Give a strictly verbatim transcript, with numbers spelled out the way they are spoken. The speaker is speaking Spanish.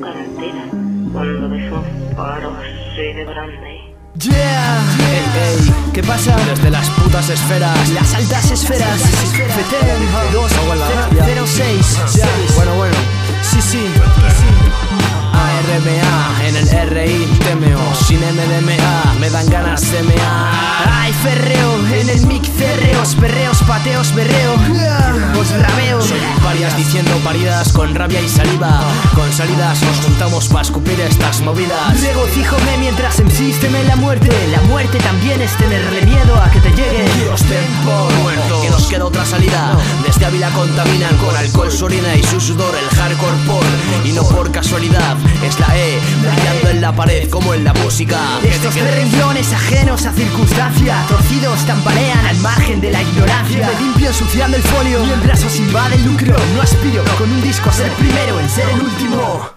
carretera cuando ves un faro así de grande. Yeah, ey, ey, ¿qué pasa? desde las putas esferas, Las altas esferas. Feten dos cero seis. bueno, bueno, Sí, sí. A R M A, en el R I T M O, sin M D M A, me dan ganas de mear. Ay, ferreo, en el mic cerreos, perreos, pateos, berreo. Os rabeo. Soy parias diciendo paridas con rabia y saliva. Con salidas nos juntamos para escupir estas movidas. Regocíjome mientras M Cs temen la muerte. La muerte también es tenerle miedo a que te llegue. Dios ten por muertos, que nos queda otra salida. Desde Ávila contaminan con alcohol su orina y su sudor el hardcore por. Y no por casualidad, es la E brillando en la pared como en la música. Estos renglones ajenos a circunstancia, torcidos tambalean al margen de la ignorancia. Me limpio ensuciando el folio mientras os invade el lucro. No aspiro con un disco a ser primero en ser el último.